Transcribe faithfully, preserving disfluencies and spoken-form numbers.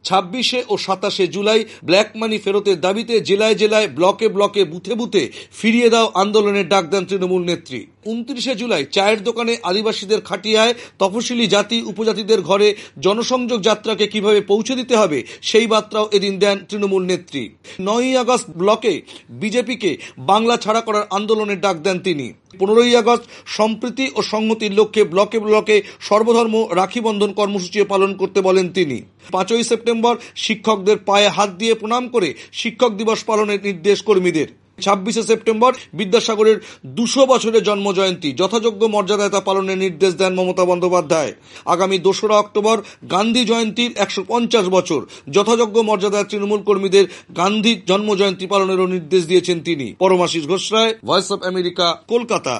ছাব্বিশে ও সাতাশে July black money ফেরতের দাবিতে জেলায় জেলায় ব্লকে ব্লকে বুথে বুথে ফিরিয়ে দাও আন্দোলনের ডাক দেন তৃণমূল নেত্রী। উনত্রিশে জুলাই চায়ের দোকানে আদিবাসীদের খাটিয়ায় তফসিলি জাতি উপজাতিদের ঘরে জনসংযোগ যাত্রাকে কিভাবে পৌঁছে দিতে হবে সেই বার্তাও এদিন দেন তৃণমূল নেত্রী। নয়ই আগস্ট ব্লকে বিজেপিকে বাংলা ছাড়া করার আন্দোলনের ডাক দেন তিনি। পনেরোই আগস্ট সম্প্রীতি ও সংহতির লক্ষ্যে ব্লকে ব্লকে সর্বধর্ম রাখি বন্ধন কর্মসূচি পালন করতে বলেন তিনি। পাঁচই সেপ্টেম্বর শিক্ষকদের পায়ে হাত দিয়ে প্রণাম করে শিক্ষক দিবস পালনের নির্দেশ কর্মীদের। ছাব্বিশে সেপ্টেম্বর বিদ্যাসাগরের দুশো বছরের জন্মজয়ন্তী যথাযোগ্য মর্যাদায় তা পালনের নির্দেশ দেন মমতা বন্দ্যোপাধ্যায়। আগামী দোসরা অক্টোবর গান্ধী জয়ন্তীর একশো পঞ্চাশ বছর যথাযোগ্য মর্যাদায় তৃণমূল কর্মীদের গান্ধী জন্মজয়ন্তী পালনেরও নির্দেশ দিয়েছেন তিনি। Paramashis Ghosh Roy, voice of America, Kolkata.